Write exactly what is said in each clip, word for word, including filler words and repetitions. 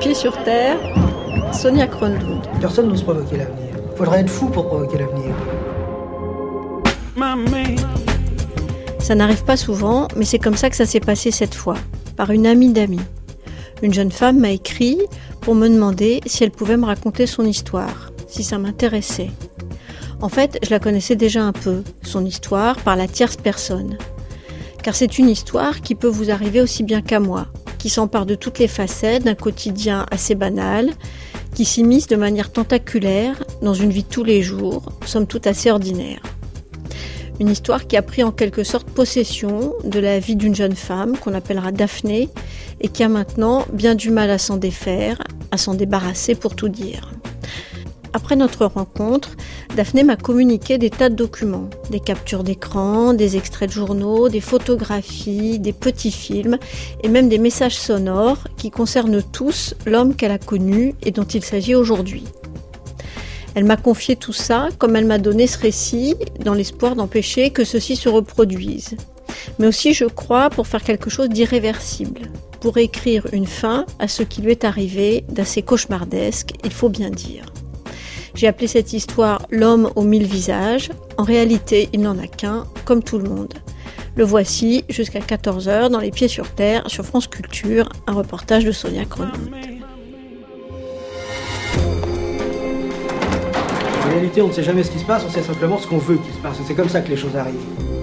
Pieds sur terre, Sonia Kronlund. Personne n'ose provoquer l'avenir. Il faudrait être fou pour provoquer l'avenir. Ça n'arrive pas souvent, mais c'est comme ça que ça s'est passé cette fois, par une amie d'amis. Une jeune femme m'a écrit pour me demander si elle pouvait me raconter son histoire, si ça m'intéressait. En fait, je la connaissais déjà un peu, son histoire, par la tierce personne. Car c'est une histoire qui peut vous arriver aussi bien qu'à moi, qui s'empare de toutes les facettes d'un quotidien assez banal, qui s'immisce de manière tentaculaire dans une vie de tous les jours, somme toute assez ordinaire. Une histoire qui a pris en quelque sorte possession de la vie d'une jeune femme qu'on appellera Daphné et qui a maintenant bien du mal à s'en défaire, à s'en débarrasser pour tout dire. Après notre rencontre, Daphné m'a communiqué des tas de documents, des captures d'écran, des extraits de journaux, des photographies, des petits films et même des messages sonores qui concernent tous l'homme qu'elle a connu et dont il s'agit aujourd'hui. Elle m'a confié tout ça comme elle m'a donné ce récit dans l'espoir d'empêcher que ceci se reproduise. Mais aussi, je crois, pour faire quelque chose d'irréversible, pour écrire une fin à ce qui lui est arrivé d'assez cauchemardesque, il faut bien dire. J'ai appelé cette histoire « L'homme aux mille visages ». En réalité, il n'en a qu'un, comme tout le monde. Le voici jusqu'à quatorze heures dans Les Pieds sur terre sur France Culture, un reportage de Sonia Kronlund. En réalité, on ne sait jamais ce qui se passe, on sait simplement ce qu'on veut qu'il se passe. Et c'est comme ça que les choses arrivent.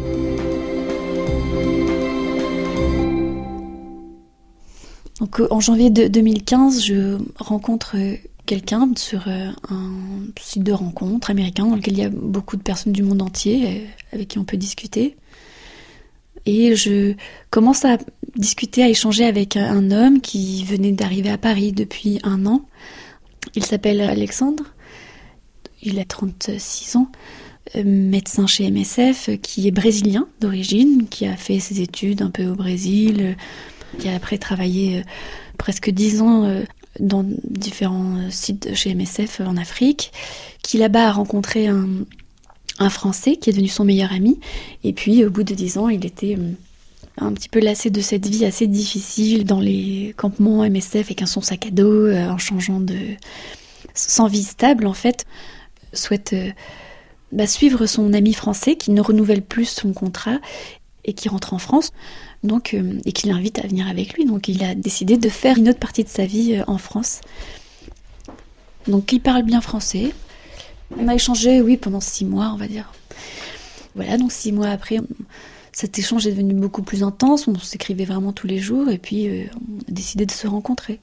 Donc, en janvier de deux mille quinze, je rencontre quelqu'un sur un site de rencontre américain dans lequel il y a beaucoup de personnes du monde entier avec qui on peut discuter. Et je commence à discuter, à échanger avec un homme qui venait d'arriver à Paris depuis un an. Il s'appelle Alexandre. Il a trente-six ans, médecin chez M S F, qui est brésilien d'origine, qui a fait ses études un peu au Brésil, qui a après travaillé presque dix ans dans différents sites chez M S F en Afrique, qui là-bas a rencontré un, un Français qui est devenu son meilleur ami, et puis au bout de dix ans, il était un petit peu lassé de cette vie assez difficile dans les campements M S F avec un son sac à dos, en changeant de... sans vie stable en fait, souhaite euh, bah, suivre son ami français qui ne renouvelle plus son contrat et qui rentre en France donc, euh, et qui l'invite à venir avec lui. Donc il a décidé de faire une autre partie de sa vie euh, en France. Donc il parle bien français. On a échangé, oui, pendant six mois, on va dire. Voilà, donc six mois après, on... cet échange est devenu beaucoup plus intense. On s'écrivait vraiment tous les jours et puis euh, on a décidé de se rencontrer.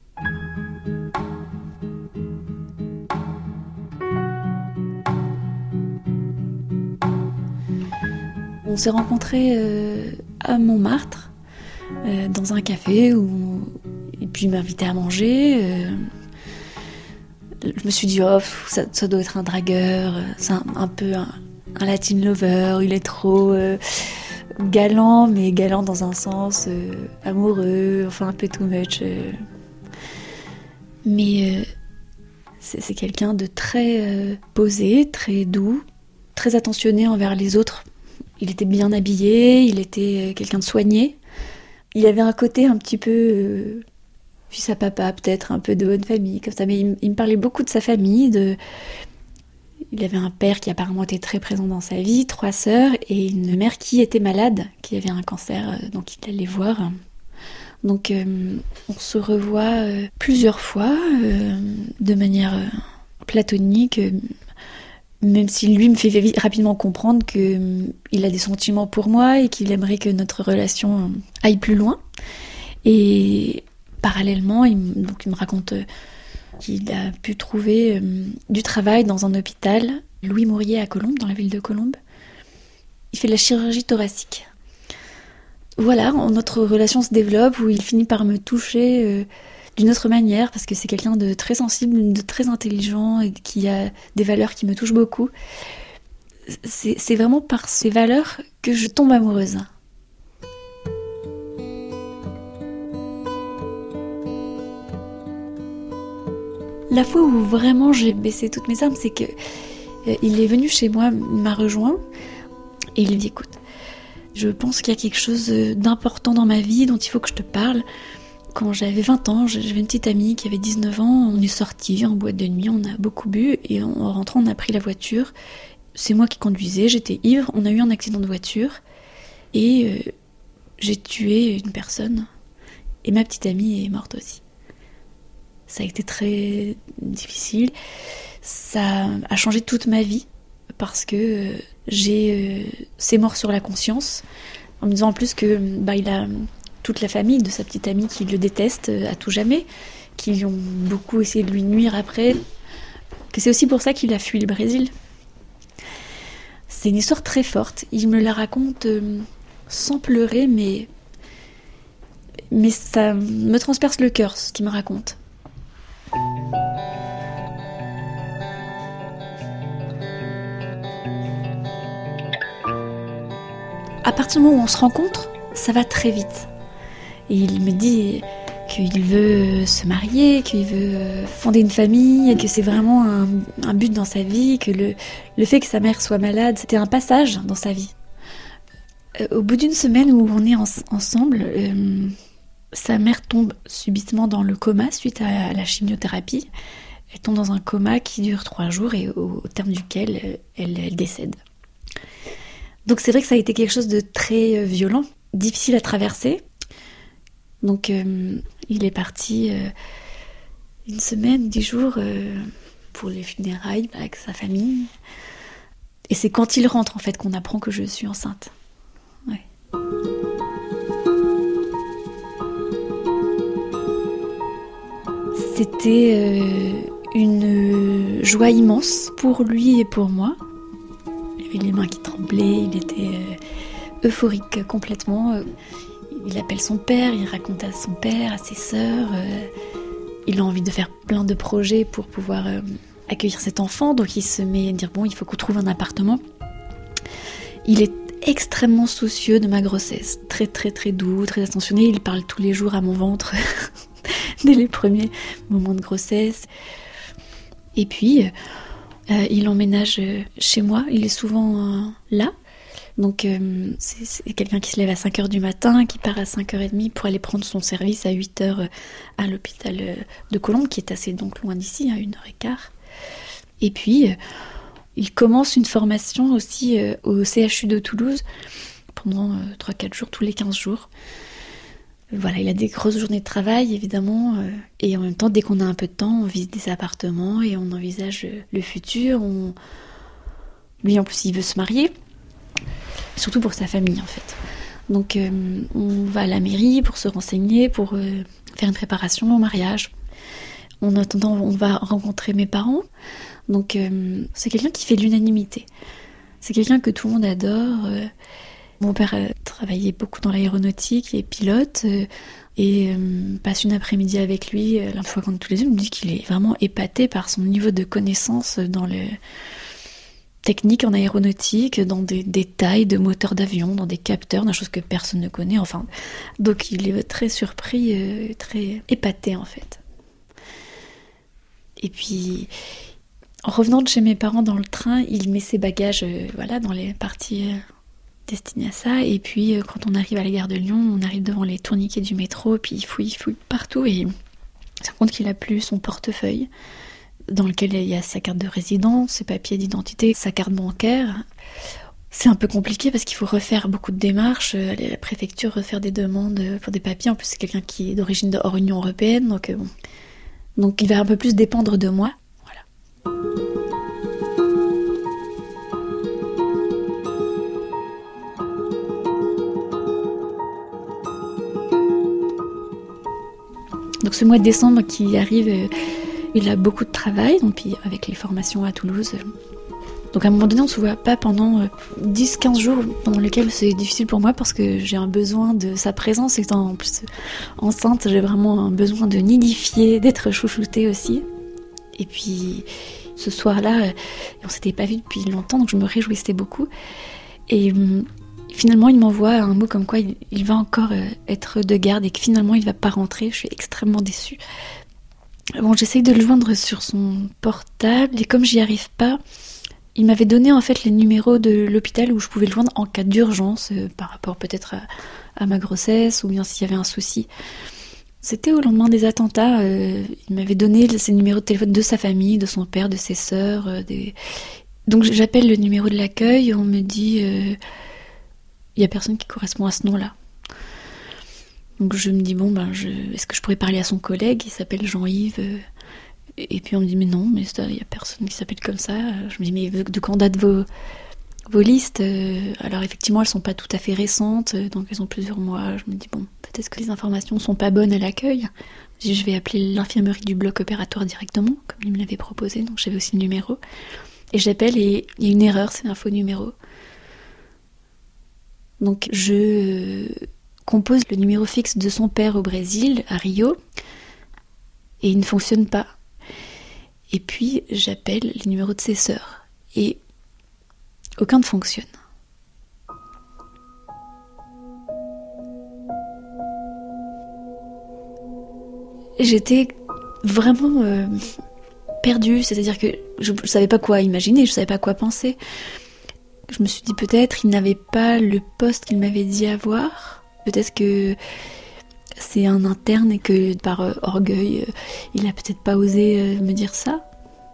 On s'est rencontrés euh, à Montmartre, euh, dans un café, où... et puis il m'invitait à manger. Euh... Je me suis dit, oh, ça, ça doit être un dragueur, c'est un, un peu un, un Latin lover, il est trop euh, galant, mais galant dans un sens euh, amoureux, enfin un peu too much. Euh... Mais euh, c'est, c'est quelqu'un de très euh, posé, très doux, très attentionné envers les autres. Il était bien habillé, il était quelqu'un de soigné. Il avait un côté un petit peu euh, fils à papa, peut-être un peu de bonne famille, comme ça. Mais il, il me parlait beaucoup de sa famille. De... Il avait un père qui apparemment était très présent dans sa vie, trois sœurs et une mère qui était malade, qui avait un cancer, donc il allait voir. Donc euh, on se revoit euh, plusieurs fois, euh, de manière euh, platonique. Euh, Même si lui me fait rapidement comprendre qu'il a des sentiments pour moi et qu'il aimerait que notre relation aille plus loin. Et parallèlement, il me, donc il me raconte qu'il a pu trouver du travail dans un hôpital, Louis Mourier à Colombes, dans la ville de Colombes. Il fait de la chirurgie thoracique. Voilà, notre relation se développe, où il finit par me toucher... Euh, d'une autre manière, parce que c'est quelqu'un de très sensible, de très intelligent et qui a des valeurs qui me touchent beaucoup. C'est, c'est vraiment par ces valeurs que je tombe amoureuse. La fois où vraiment j'ai baissé toutes mes armes, c'est que euh, il est venu chez moi, il m'a rejoint et il me dit, écoute, je pense qu'il y a quelque chose d'important dans ma vie dont il faut que je te parle. Quand j'avais vingt ans, j'avais une petite amie qui avait dix-neuf ans, on est sortis en boîte de nuit, on a beaucoup bu et en rentrant on a pris la voiture. C'est moi qui conduisais, j'étais ivre, on a eu un accident de voiture et euh, j'ai tué une personne et ma petite amie est morte aussi. Ça a été très difficile, ça a changé toute ma vie parce que euh, j'ai euh, ces morts sur la conscience en me disant en plus que bah, il a toute la famille de sa petite amie qui le déteste à tout jamais, qui ont beaucoup essayé de lui nuire après, que c'est aussi pour ça qu'il a fui le Brésil. C'est une histoire très forte. Il me la raconte euh, sans pleurer, mais, mais ça me transperce le cœur, ce qu'il me raconte. À partir du moment où on se rencontre, ça va très vite. Et il me dit qu'il veut se marier, qu'il veut fonder une famille, que c'est vraiment un, un but dans sa vie, que le, le fait que sa mère soit malade, c'était un passage dans sa vie. Euh, au bout d'une semaine où on est en, ensemble, euh, sa mère tombe subitement dans le coma suite à, à la chimiothérapie. Elle tombe dans un coma qui dure trois jours et au, au terme duquel euh, elle, elle décède. Donc c'est vrai que ça a été quelque chose de très euh, violent, difficile à traverser. Donc euh, il est parti euh, une semaine, dix jours euh, pour les funérailles avec sa famille. Et c'est quand il rentre en fait qu'on apprend que je suis enceinte. Ouais. C'était euh, une joie immense pour lui et pour moi. Il avait les mains qui tremblaient, il était euh, euphorique complètement. Il appelle son père, il raconte à son père, à ses sœurs. Euh, il a envie de faire plein de projets pour pouvoir euh, accueillir cet enfant. Donc il se met à dire bon, il faut qu'on trouve un appartement. Il est extrêmement soucieux de ma grossesse. Très très très doux, très attentionné. Il parle tous les jours à mon ventre dès les premiers moments de grossesse. Et puis, euh, il emménage chez moi. Il est souvent euh, là. Donc euh, c'est, c'est quelqu'un qui se lève à cinq heures du matin, qui part à cinq heures trente pour aller prendre son service à huit heures à l'hôpital de Colombes, qui est assez donc loin d'ici, à une heure et quart. Et puis, euh, il commence une formation aussi euh, au C H U de Toulouse pendant euh, trois quatre jours, tous les quinze jours. Voilà, il a des grosses journées de travail, évidemment, euh, et en même temps, dès qu'on a un peu de temps, on visite des appartements et on envisage euh, le futur. On... Lui, en plus, il veut se marier. Surtout pour sa famille en fait. Donc euh, on va à la mairie pour se renseigner, pour euh, faire une préparation au mariage. En attendant, on va rencontrer mes parents. Donc euh, c'est quelqu'un qui fait l'unanimité. C'est quelqu'un que tout le monde adore. Euh, mon père a travaillé beaucoup dans l'aéronautique, il est pilote. Euh, et euh, passe une après-midi avec lui, euh, la fois qu'on est tous les deux, il me dit qu'il est vraiment épaté par son niveau de connaissance dans le... technique en aéronautique, dans des détails de moteurs d'avion, dans des capteurs, des choses que personne ne connaît, enfin. Donc il est très surpris, euh, très épaté en fait. Et puis, en revenant de chez mes parents dans le train, il met ses bagages euh, voilà, dans les parties euh, destinées à ça. Et puis, euh, quand on arrive à la gare de Lyon, on arrive devant les tourniquets du métro, puis il fouille, il fouille partout et il se rend compte qu'il n'a plus son portefeuille, dans lequel il y a sa carte de résidence, ses papiers d'identité, sa carte bancaire. C'est un peu compliqué parce qu'il faut refaire beaucoup de démarches, aller à la préfecture, refaire des demandes pour des papiers. En plus, c'est quelqu'un qui est d'origine de hors Union européenne, donc bon. Donc il va un peu plus dépendre de moi. Voilà. Donc ce mois de décembre qui arrive... Il a beaucoup de travail, donc puis avec les formations à Toulouse. Donc à un moment donné, on ne se voit pas pendant dix à quinze jours, pendant lesquels c'est difficile pour moi parce que j'ai un besoin de sa présence. Étant en plus enceinte, j'ai vraiment un besoin de nidifier, d'être chouchoutée aussi. Et puis ce soir-là, on ne s'était pas vu depuis longtemps, donc je me réjouissais beaucoup. Et finalement, il m'envoie un mot comme quoi il, il va encore être de garde et que finalement, il ne va pas rentrer. Je suis extrêmement déçue. Bon, j'essaye de le joindre sur son portable et comme j'y arrive pas, il m'avait donné en fait les numéros de l'hôpital où je pouvais le joindre en cas d'urgence, euh, par rapport peut-être à, à ma grossesse ou bien s'il y avait un souci. C'était au lendemain des attentats. Euh, il m'avait donné le numéro de téléphone de sa famille, de son père, de ses sœurs. Euh, des... Donc j'appelle le numéro de l'accueil, on me dit il euh, y a personne qui correspond à ce nom-là. Donc je me dis bon ben je... est-ce que je pourrais parler à son collègue, il s'appelle Jean-Yves. Euh... Et puis on me dit mais non, mais il y a personne qui s'appelle comme ça. Je me dis mais de quand datent vos vos listes? Alors effectivement elles sont pas tout à fait récentes, donc elles ont plusieurs mois. Je me dis bon, peut-être que les informations sont pas bonnes à l'accueil. Je vais appeler l'infirmerie du bloc opératoire directement, comme il me l'avait proposé, donc j'avais aussi le numéro. Et j'appelle et il y a une erreur, c'est un faux numéro. Donc je compose le numéro fixe de son père au Brésil, à Rio, et il ne fonctionne pas. Et puis j'appelle les numéros de ses sœurs, et aucun ne fonctionne. J'étais vraiment euh, perdue, c'est-à-dire que je ne savais pas quoi imaginer, je ne savais pas quoi penser. Je me suis dit peut-être il n'avait pas le poste qu'il m'avait dit avoir, peut-être que c'est un interne et que par euh, orgueil, euh, il n'a peut-être pas osé euh, me dire ça.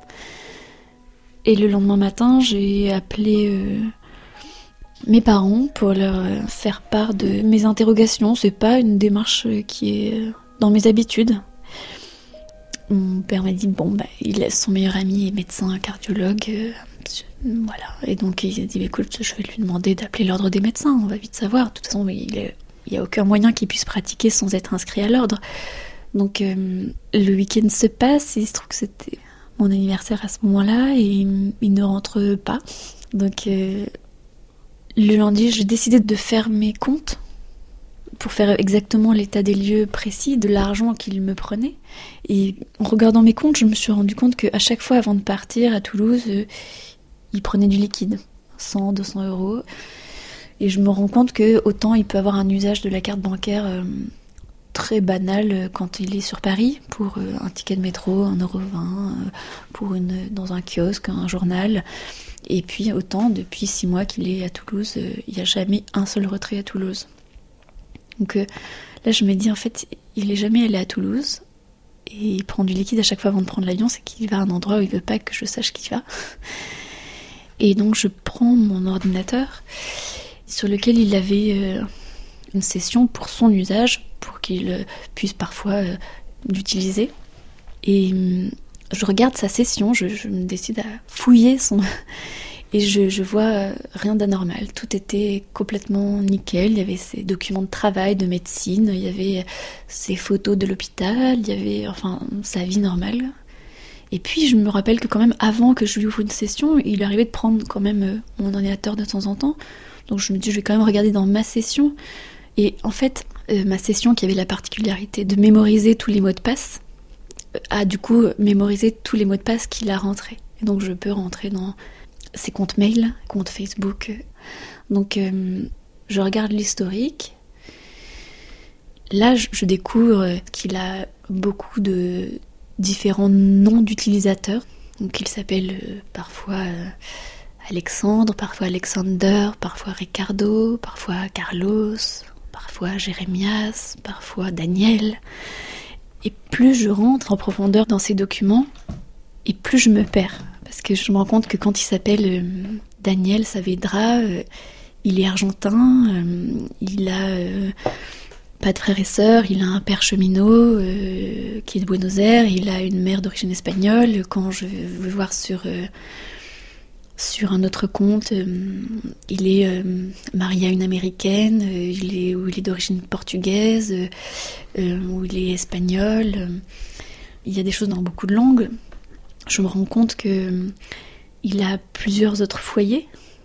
Et le lendemain matin, j'ai appelé euh, mes parents pour leur euh, faire part de mes interrogations. C'est pas une démarche euh, qui est euh, dans mes habitudes. Mon père m'a dit bon bah il laisse son meilleur ami et médecin cardiologue, euh, voilà. Et donc il a dit écoute, je vais lui demander d'appeler l'ordre des médecins, on va vite savoir. De toute façon il est Il n'y a aucun moyen qu'il puisse pratiquer sans être inscrit à l'ordre. Donc euh, le week-end se passe, et il se trouve que c'était mon anniversaire à ce moment-là, et il, il ne rentre pas. Donc euh, le lundi, j'ai décidé de faire mes comptes pour faire exactement l'état des lieux précis de l'argent qu'il me prenait. Et en regardant mes comptes, je me suis rendu compte qu'à chaque fois avant de partir à Toulouse, euh, il prenait du liquide, cent, deux cents euros. Et je me rends compte que autant il peut avoir un usage de la carte bancaire euh, très banal quand il est sur Paris, pour euh, un ticket de métro, un euro vingt, euh, pour une, dans un kiosque, un journal. Et puis autant, depuis six mois qu'il est à Toulouse, euh, il n'y a jamais un seul retrait à Toulouse. Donc euh, là je me dis en fait, il n'est jamais allé à Toulouse, et il prend du liquide à chaque fois avant de prendre l'avion, c'est qu'il va à un endroit où il ne veut pas que je sache qu'il va. Et donc je prends mon ordinateur, sur lequel il avait euh, une session pour son usage, pour qu'il euh, puisse parfois euh, l'utiliser. Et euh, je regarde sa session, je, je me décide à fouiller son... Et je, je vois euh, rien d'anormal. Tout était complètement nickel. Il y avait ses documents de travail, de médecine, il y avait ses photos de l'hôpital, il y avait enfin sa vie normale. Et puis je me rappelle que quand même, avant que je lui ouvre une session, il arrivait de prendre quand même euh, mon ordinateur de temps en temps. Donc je me dis, je vais quand même regarder dans ma session. Et en fait, euh, ma session, qui avait la particularité de mémoriser tous les mots de passe, euh, a du coup mémorisé tous les mots de passe qu'il a rentrés. Et donc je peux rentrer dans ses comptes mail, comptes Facebook. Donc euh, je regarde l'historique. Là, je, je découvre qu'il a beaucoup de différents noms d'utilisateurs. Donc il s'appelle euh, parfois... Euh, Alexandre, parfois Alexander, parfois Ricardo, parfois Carlos, parfois Jérémias, parfois Daniel. Et plus je rentre en profondeur dans ces documents, et plus je me perds. Parce que je me rends compte que quand il s'appelle euh, Daniel Saavedra, euh, il est argentin, euh, il a euh, pas de frères et sœurs, il a un père cheminot euh, qui est de Buenos Aires, il a une mère d'origine espagnole. Quand je vais voir sur... Euh, Sur un autre compte, euh, il est euh, marié à une américaine, euh, il est, où il est d'origine portugaise, euh, où il est espagnol. Euh, il y a des choses dans beaucoup de langues. Je me rends compte qu'il euh, a plusieurs autres foyers.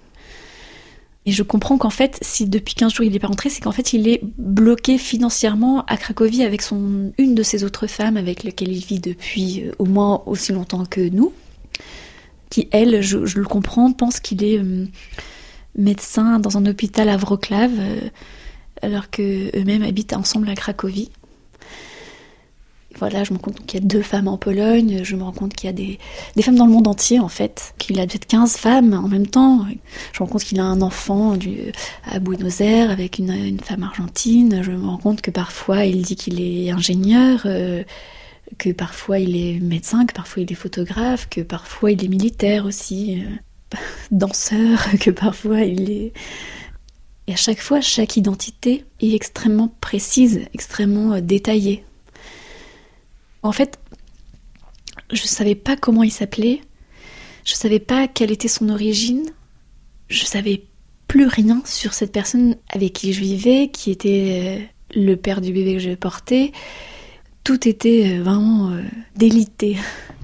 Et je comprends qu'en fait, si depuis quinze jours il n'est pas rentré, c'est qu'en fait il est bloqué financièrement à Cracovie avec son, une de ses autres femmes avec laquelle il vit depuis euh, au moins aussi longtemps que nous. Qui, elle, je, je le comprends, pense qu'il est euh, médecin dans un hôpital à Wrocław, euh, alors qu'eux-mêmes habitent ensemble à Cracovie. Voilà, je me rends compte qu'il y a deux femmes en Pologne, je me rends compte qu'il y a des, des femmes dans le monde entier, en fait, qu'il a peut-être quinze femmes en même temps. Je me rends compte qu'il a un enfant du, à Buenos Aires avec une, une femme argentine. Je me rends compte que parfois il dit qu'il est ingénieur, euh, que parfois il est médecin, que parfois il est photographe, que parfois il est militaire aussi, euh, danseur, que parfois il est... Et à chaque fois, chaque identité est extrêmement précise, extrêmement euh, détaillée. En fait, je ne savais pas comment il s'appelait, je ne savais pas quelle était son origine, je ne savais plus rien sur cette personne avec qui je vivais, qui était le père du bébé que je portais. Tout était vraiment euh, délité.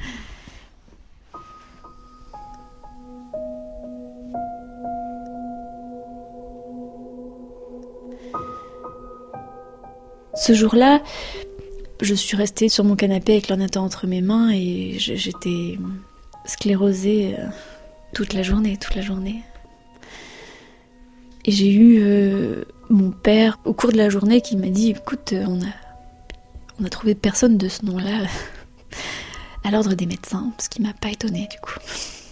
Ce jour-là, je suis restée sur mon canapé avec l'ordinateur entre mes mains et j'étais sclérosée toute la journée, toute la journée. Et j'ai eu euh, mon père au cours de la journée qui m'a dit « Écoute, on a, on a trouvé personne de ce nom-là à l'ordre des médecins », ce qui m'a pas étonnée du coup.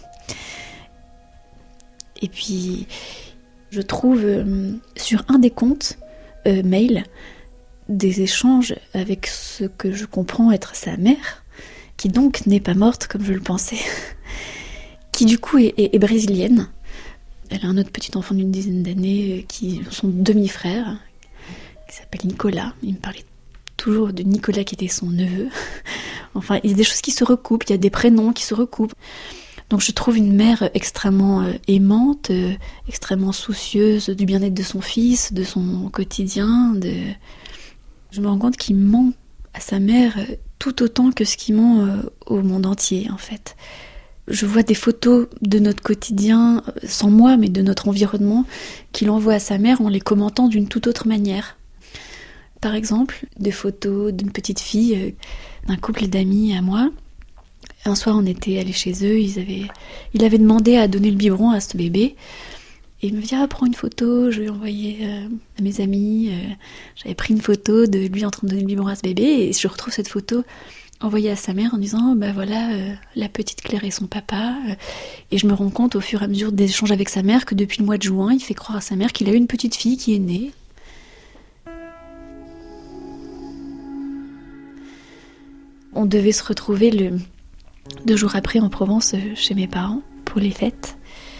Et puis, je trouve euh, sur un des comptes euh, mail des échanges avec ce que je comprends être sa mère, qui donc n'est pas morte comme je le pensais, qui du coup est, est, est brésilienne. Elle a un autre petit enfant d'une dizaine d'années, qui son demi-frère, qui s'appelle Nicolas. Il me parlait toujours de Nicolas qui était son neveu. Enfin, il y a des choses qui se recoupent, il y a des prénoms qui se recoupent. Donc je trouve une mère extrêmement euh, aimante, euh, extrêmement soucieuse du bien-être de son fils, de son quotidien, de... Je me rends compte qu'il ment à sa mère tout autant que ce qu'il ment au monde entier, en fait. Je vois des photos de notre quotidien, sans moi, mais de notre environnement, qu'il envoie à sa mère en les commentant d'une toute autre manière. Par exemple, des photos d'une petite fille, d'un couple d'amis à moi. Un soir, on était allés chez eux, ils avaient, il avait demandé à donner le biberon à ce bébé. Et il me dit « Ah, prends une photo, je vais envoyer euh, à mes amis. Euh, » J'avais pris une photo de lui en train de donner le biberon à ce bébé, et je retrouve cette photo envoyée à sa mère en disant « Bah voilà, euh, la petite Claire et son papa. » Et je me rends compte au fur et à mesure des échanges avec sa mère que depuis le mois de juin, il fait croire à sa mère qu'il a eu une petite fille qui est née. On devait se retrouver le deux jours après en Provence chez mes parents pour les fêtes.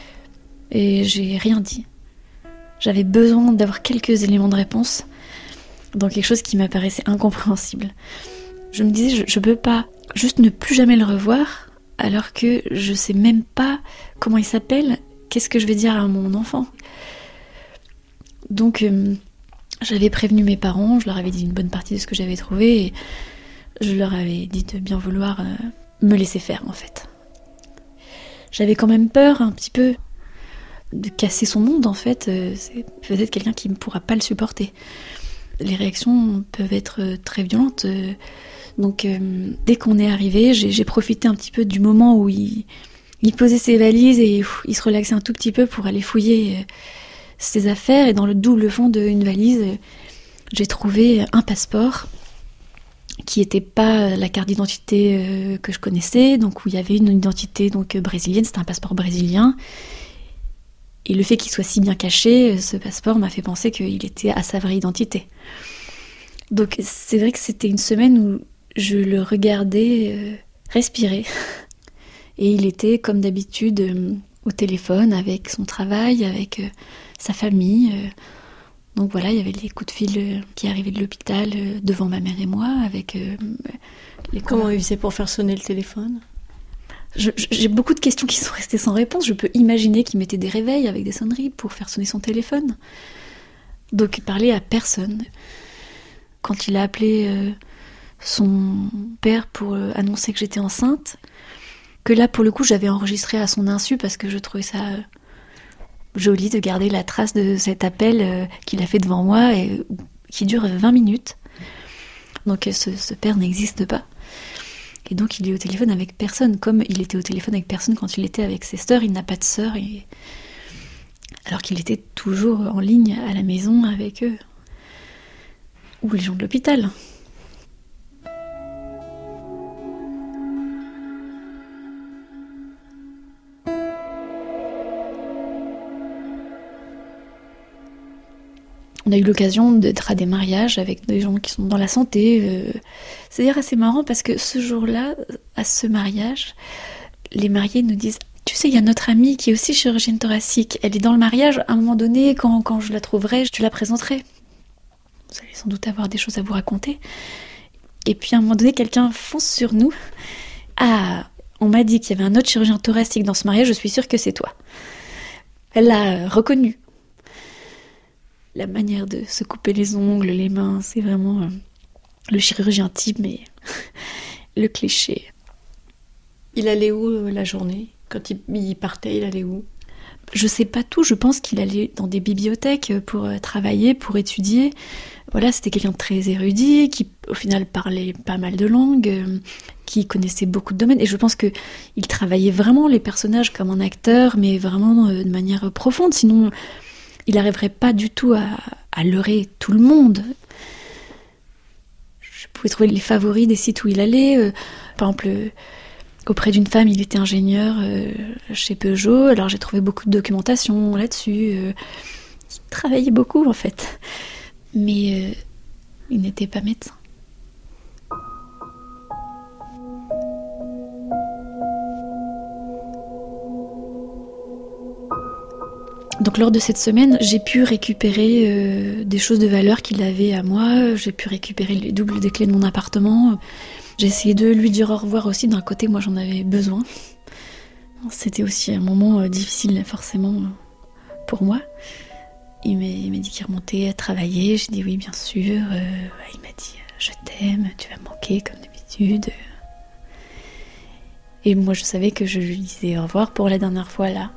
Et j'ai rien dit. J'avais besoin d'avoir quelques éléments de réponse dans quelque chose qui m'apparaissait incompréhensible. Je me disais, je, je peux pas juste ne plus jamais le revoir, alors que je sais même pas comment il s'appelle, qu'est-ce que je vais dire à mon enfant. Donc, euh, j'avais prévenu mes parents, je leur avais dit une bonne partie de ce que j'avais trouvé, et je leur avais dit de bien vouloir euh, me laisser faire, en fait. J'avais quand même peur, un petit peu, de casser son monde, en fait. C'est peut-être quelqu'un qui ne pourra pas le supporter. Les réactions peuvent être très violentes. Donc, euh, dès qu'on est arrivé, j'ai, j'ai profité un petit peu du moment où il, il posait ses valises et pff, il se relaxait un tout petit peu pour aller fouiller euh, ses affaires. Et dans le double fond d'une valise, euh, j'ai trouvé un passeport qui n'était pas la carte d'identité euh, que je connaissais, donc où il y avait une identité donc brésilienne. C'était un passeport brésilien. Et le fait qu'il soit si bien caché, ce passeport m'a fait penser qu'il était à sa vraie identité. Donc c'est vrai que c'était une semaine où je le regardais euh, respirer. Et il était, comme d'habitude, euh, au téléphone avec son travail, avec euh, sa famille. Euh. Donc voilà, il y avait les coups de fil euh, qui arrivaient de l'hôpital euh, devant ma mère et moi. Avec euh, les Comment il faisait pour faire sonner le téléphone ? Je, j'ai beaucoup de questions qui sont restées sans réponse. Je peux imaginer qu'il mettait des réveils avec des sonneries pour faire sonner son téléphone. Donc il parlait à personne. Quand il a appelé euh, son père pour euh, annoncer que j'étais enceinte, que là pour le coup j'avais enregistré à son insu parce que je trouvais ça euh, joli de garder la trace de cet appel euh, qu'il a fait devant moi et euh, qui dure vingt minutes. Donc euh, ce, ce père n'existe pas. Et donc il est au téléphone avec personne, comme il était au téléphone avec personne quand il était avec ses sœurs. Il n'a pas de sœurs, et... alors qu'il était toujours en ligne à la maison avec eux. Ou les gens de l'hôpital. On a eu l'occasion d'être à des mariages avec des gens qui sont dans la santé. Euh... C'est d'ailleurs assez marrant parce que ce jour-là, à ce mariage, les mariés nous disent « Tu sais, il y a notre amie qui est aussi chirurgienne thoracique. Elle est dans le mariage. À un moment donné, quand, quand je la trouverai, je te la présenterai. Vous allez sans doute avoir des choses à vous raconter. » Et puis à un moment donné, quelqu'un fonce sur nous. « Ah, on m'a dit qu'il y avait un autre chirurgien thoracique dans ce mariage, je suis sûre que c'est toi. » Elle l'a reconnu. La manière de se couper les ongles, les mains, c'est vraiment euh, le chirurgien type, mais le cliché. Il allait où euh, la journée ? Quand il, il partait, il allait où ? Je sais pas tout, je pense qu'il allait dans des bibliothèques pour euh, travailler, pour étudier. Voilà, c'était quelqu'un de très érudit, qui au final parlait pas mal de langues, euh, qui connaissait beaucoup de domaines. Et je pense qu'il travaillait vraiment les personnages comme un acteur, mais vraiment euh, de manière profonde, sinon... il n'arriverait pas du tout à, à leurrer tout le monde. Je pouvais trouver les favoris des sites où il allait. Euh, par exemple, euh, auprès d'une femme, il était ingénieur euh, chez Peugeot. Alors j'ai trouvé beaucoup de documentation là-dessus. Euh, il travaillait beaucoup en fait. Mais euh, il n'était pas médecin. Donc lors de cette semaine, j'ai pu récupérer euh, des choses de valeur qu'il avait à moi. J'ai pu récupérer les doubles des clés de mon appartement. J'ai essayé de lui dire au revoir aussi. D'un côté, moi j'en avais besoin. C'était aussi un moment euh, difficile forcément euh, pour moi. Il m'a, il m'a dit qu'il remontait à travailler. J'ai dit oui bien sûr. Euh, il m'a dit euh, je t'aime, tu vas me manquer comme d'habitude. Et moi je savais que je lui disais au revoir pour la dernière fois là.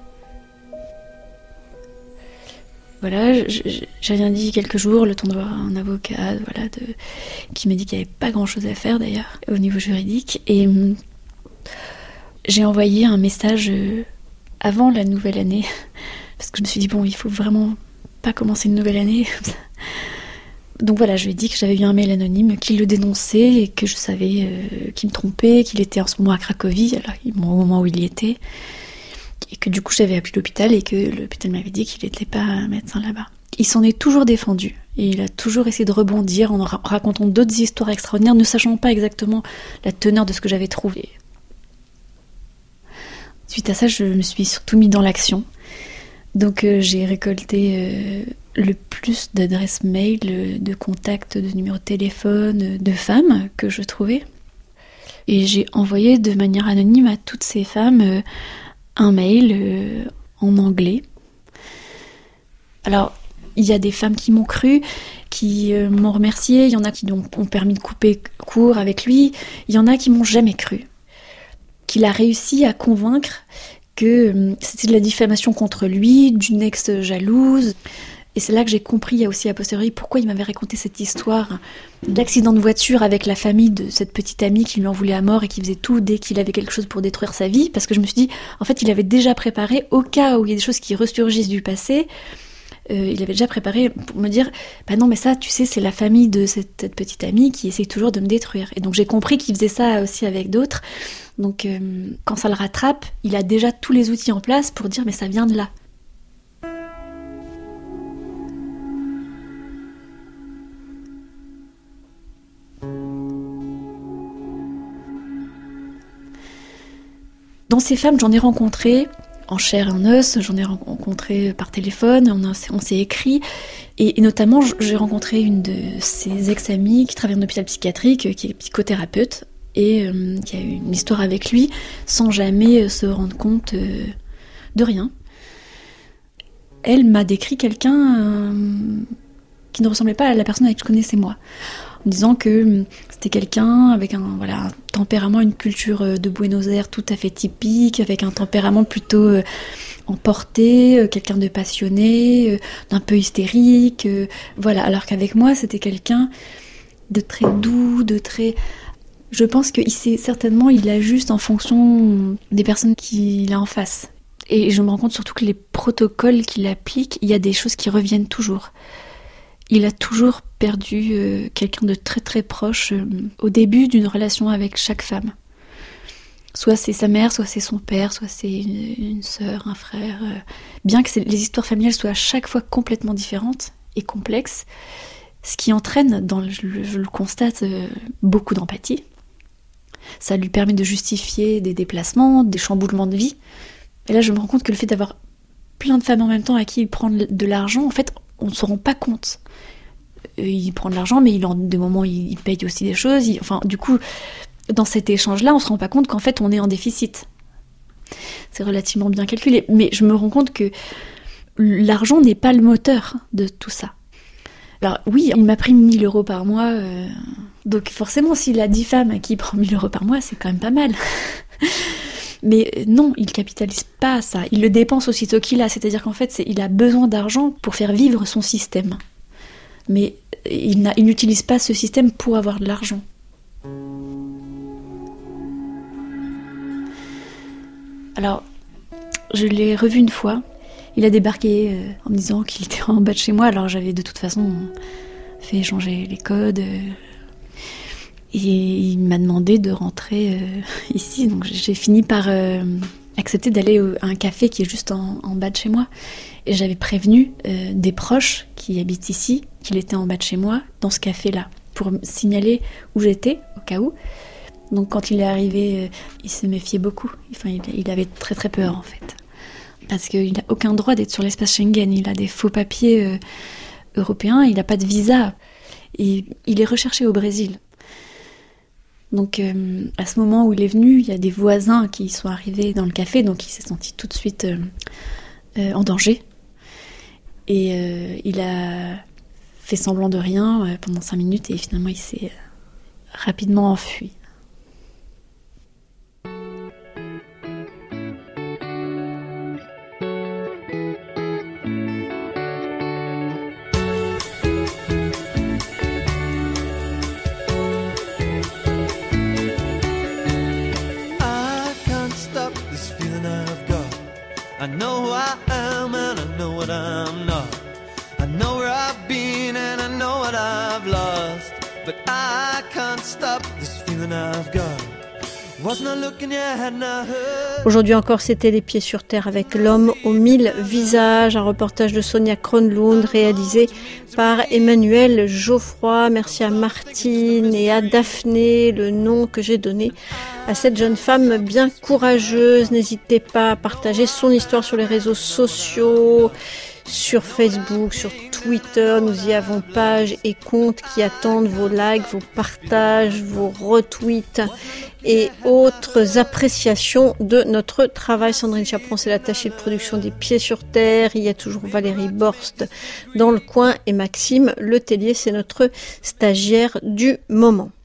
Voilà, j'ai rien dit quelques jours, le temps de voir un avocat, voilà, de, qui m'a dit qu'il n'y avait pas grand-chose à faire d'ailleurs au niveau juridique. Et hum, j'ai envoyé un message avant la nouvelle année, parce que je me suis dit, bon, il faut vraiment pas commencer une nouvelle année. Donc voilà, je lui ai dit que j'avais eu un mail anonyme qui le dénonçait et que je savais euh, qu'il me trompait, qu'il était en ce moment à Cracovie, alors, au moment où il y était. Et que du coup j'avais appelé l'hôpital et que l'hôpital m'avait dit qu'il n'était pas médecin là-bas. Il s'en est toujours défendu et il a toujours essayé de rebondir en racontant d'autres histoires extraordinaires, ne sachant pas exactement la teneur de ce que j'avais trouvé. Suite à ça, je me suis surtout mis dans l'action. Donc euh, j'ai récolté euh, le plus d'adresses mail, de contacts, de numéros de téléphone, de femmes que je trouvais. Et j'ai envoyé de manière anonyme à toutes ces femmes euh, un mail euh, en anglais. Alors, il y a des femmes qui m'ont cru, qui euh, m'ont remercié, il y en a qui ont, ont permis de couper court avec lui, il y en a qui m'ont jamais cru. Qu'il a réussi à convaincre que euh, c'était de la diffamation contre lui, d'une ex jalouse. Et c'est là que j'ai compris aussi a posteriori pourquoi il m'avait raconté cette histoire d'accident de voiture avec la famille de cette petite amie qui lui en voulait à mort et qui faisait tout dès qu'il avait quelque chose pour détruire sa vie. Parce que je me suis dit, en fait, il avait déjà préparé, au cas où il y a des choses qui ressurgissent du passé, euh, il avait déjà préparé pour me dire, bah non mais ça, tu sais, c'est la famille de cette, cette petite amie qui essaye toujours de me détruire. Et donc j'ai compris qu'il faisait ça aussi avec d'autres. Donc euh, quand ça le rattrape, il a déjà tous les outils en place pour dire, mais ça vient de là. Dans ces femmes, j'en ai rencontré en chair et en os, j'en ai rencontré par téléphone, on, a, on s'est écrit, et, et notamment j'ai rencontré une de ses ex-amies qui travaille en hôpital psychiatrique, qui est psychothérapeute, et euh, qui a eu une histoire avec lui, sans jamais se rendre compte euh, de rien. Elle m'a décrit quelqu'un euh, qui ne ressemblait pas à la personne avec qui je connaissais moi, en disant que c'était quelqu'un avec un, voilà, un tempérament, une culture de Buenos Aires tout à fait typique, avec un tempérament plutôt euh, emporté, euh, quelqu'un de passionné, euh, d'un peu hystérique, euh, voilà. Alors qu'avec moi, c'était quelqu'un de très doux, de très... Je pense qu'il sait certainement, il ajuste en fonction des personnes qu'il a en face. Et je me rends compte surtout que les protocoles qu'il applique, il y a des choses qui reviennent toujours. Il a toujours perdu euh, quelqu'un de très très proche euh, au début d'une relation avec chaque femme. Soit c'est sa mère, soit c'est son père, soit c'est une, une sœur, un frère. Euh, bien que les histoires familiales soient à chaque fois complètement différentes, et complexe, ce qui entraîne, dans le, je le constate, euh, beaucoup d'empathie. Ça lui permet de justifier des déplacements, des chamboulements de vie. Et là, je me rends compte que le fait d'avoir plein de femmes en même temps à qui il prend de l'argent, en fait, on ne se rend pas compte. Il prend de l'argent, mais il en des moments, il paye aussi des choses. Il, enfin, du coup, dans cet échange-là, on ne se rend pas compte qu'en fait, on est en déficit. C'est relativement bien calculé. Mais je me rends compte que l'argent n'est pas le moteur de tout ça. Alors oui, il m'a pris mille euros par mois. Euh, donc forcément, s'il a dix femmes à qui il prend mille euros par mois, c'est quand même pas mal. Mais non, il capitalise pas ça. Il le dépense aussitôt qu'il a. C'est-à-dire qu'en fait, c'est, il a besoin d'argent pour faire vivre son système. Mais il, n'a, il n'utilise pas ce système pour avoir de l'argent. Alors, je l'ai revu une fois. Il a débarqué euh, en me disant qu'il était en bas de chez moi. Alors j'avais de toute façon fait changer les codes. Euh, et il m'a demandé de rentrer euh, ici. Donc j'ai fini par euh, accepter d'aller au, à un café qui est juste en, en bas de chez moi. Et j'avais prévenu euh, des proches qui habitent ici qu'il était en bas de chez moi, dans ce café-là, pour me signaler où j'étais, au cas où. Donc quand il est arrivé, euh, il se méfiait beaucoup. Enfin, il, il avait très très peur en fait. Parce qu'il n'a aucun droit d'être sur l'espace Schengen. Il a des faux papiers euh, européens, il n'a pas de visa. Et il est recherché au Brésil. Donc euh, à ce moment où il est venu, il y a des voisins qui sont arrivés dans le café, donc il s'est senti tout de suite euh, euh, en danger. Et euh, il a fait semblant de rien euh, pendant cinq minutes et finalement il s'est euh, rapidement enfui. I know who I am and I know what I'm not. I know where I've been and I know what I've lost. But I can't stop this feeling I've got. Wasn't I looking yet and I heard. Aujourd'hui encore, c'était Les Pieds sur Terre avec l'homme aux mille visages, un reportage de Sonia Kronlund réalisé par Emmanuel Geoffroy. Merci à Martine et à Daphné, le nom que j'ai donné à cette jeune femme bien courageuse. N'hésitez pas à partager son histoire sur les réseaux sociaux, sur Facebook, sur Twitter. Nous y avons page et compte qui attendent vos likes, vos partages, vos retweets et autres appréciations de notre travail. Sandrine Chaperon, c'est l'attachée de production des Pieds sur Terre. Il y a toujours Valérie Borst dans le coin et Maxime Letellier, c'est notre stagiaire du moment.